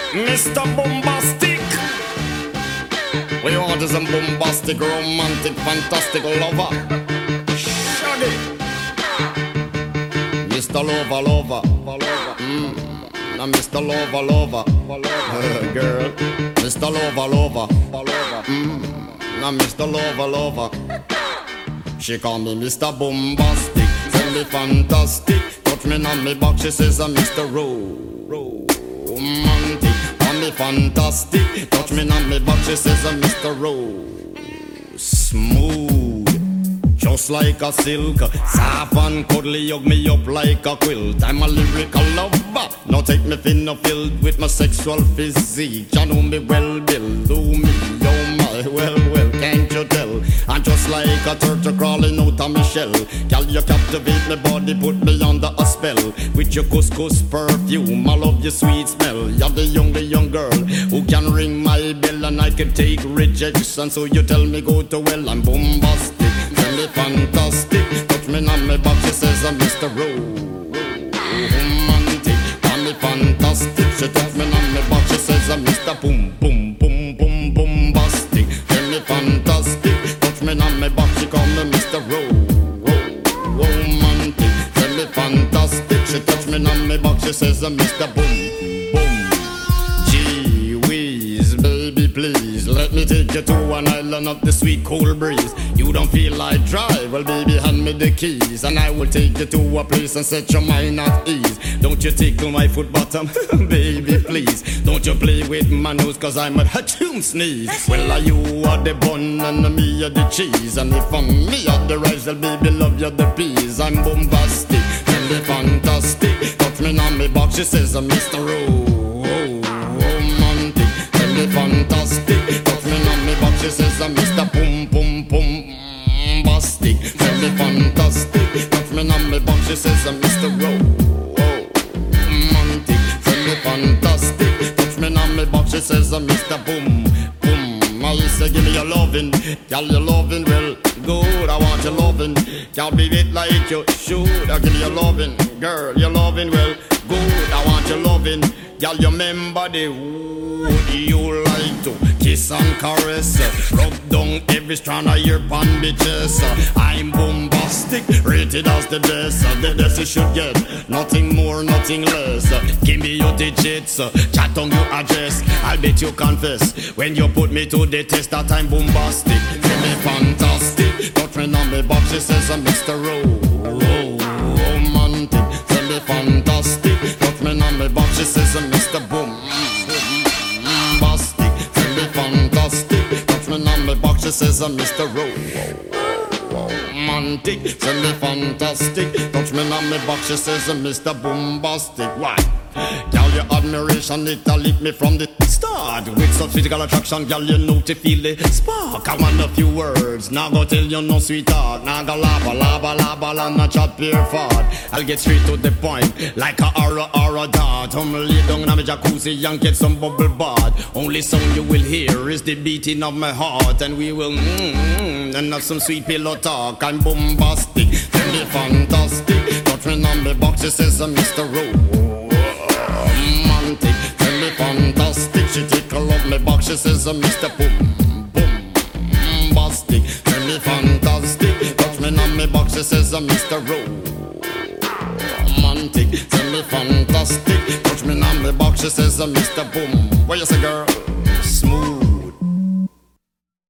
Mr. Bombastic. We want is a bombastic, romantic, fantastic lover. Shaggy. Mr. Lover, lover. Now Mr. Lover, lover. Girl. Mr. Lover, lover. Now Mr. Lover, lover. She call me Mr. Bombastic. Tell me fantastic. Touch me on me back, she says I'm Mr. Romantic. Call me fantastic. Touch me on me back, she says I'm Mr. Smooth. Just like a silk, soft and cuddly, hug me up like a quilt. I'm a lyrical lover. Now take me thin or filled with my sexual physique. You know me well, Bill. Do me, oh my, well, can't you tell? I'm just like a turtle crawling out of my shell. Girl, you captivate my body, put me under a spell. With your couscous perfume, I love your sweet smell. You're the young girl who can ring my bell, and I can take rejection. So you tell me go to well, I'm bombastic. Tell me fantastic. Touch me on my back, she says I'm Mr. Romantic. Tell me fantastic. She touch me on my back, she says I'm Mr. Boom, boom, boom, boom, bombastic. Tell me fantastic. Touch me on my back, she call me Mr. Romantic. Tell me fantastic. She touch me on my back, she says I'm Mr. Boom, boom. Gee whiz, baby please, let me take you to an island of the sweet cool breeze. You don't feel like drive, well baby hand me the keys, and I will take you to a place and set your mind at ease. Don't you tickle my foot bottom, baby please. Don't you play with my nose, cause I'm a hatchoon sneeze. Well you are the bun and me are the cheese, and if I'm me are the rice, well baby love you the peas. I'm bombastic, tell me fantastic. Touch me on me box, she says I'm Mr. Romantic. Tell me fantastic. Touch me on me box, she says I'm Mr. Boom Boom Boom Bastic. Tell me fantastic. Touch me on me box, she says I'm Mr. Romantic. Tell me fantastic. Touch me on me box, she says I'm Mr. Boom Boom. I say give me your lovin', girl your lovin' well good. I want your lovin', girl be it like you should. I give me your lovin', girl your lovin' well good. I want your lovin', girl you remember the wood you like to kiss and caress, rub down every strand of your pan bitches. I'm bombastic, rated as the best. The best you should get, nothing more, nothing less. Give me your digits, chat on your address. I'll bet you confess when you put me to the test that I'm bombastic. Feel me fantastic, touch me on me box, she says I'm Mr. Romantic. Feel me fantastic, touch me on me box, she says I'm Mr. Bombastic. Feel me fantastic, touch me on me box, she says I'm Mr. Romantic. Feel me fantastic, touch me on me box, she says I'm Mr. Bombastic. Why? Girl, your admiration, it'll lift me from the start. With such physical attraction, girl, you know to feel the spark. I want a few words, now go tell you no sweetheart. Now go lava, not chat pure fart. I'll get straight to the point, like a aura dart. Lay down in my jacuzzi and get some bubble bath. Only sound you will hear is the beating of my heart. And we will and have some sweet pillow talk. I'm bombastic, tell me fantastic. Touch me on the box, she says I'm Mr. Romantic. Tell me fantastic. She tickle up my box, she says I'm Mr. Bombastic. Tell me fantastic. Touch me on my box, she says I'm Mr. Romantic. Tell me fantastic. Touch me on my box, she says I'm Mr. Boom. What you say, girl?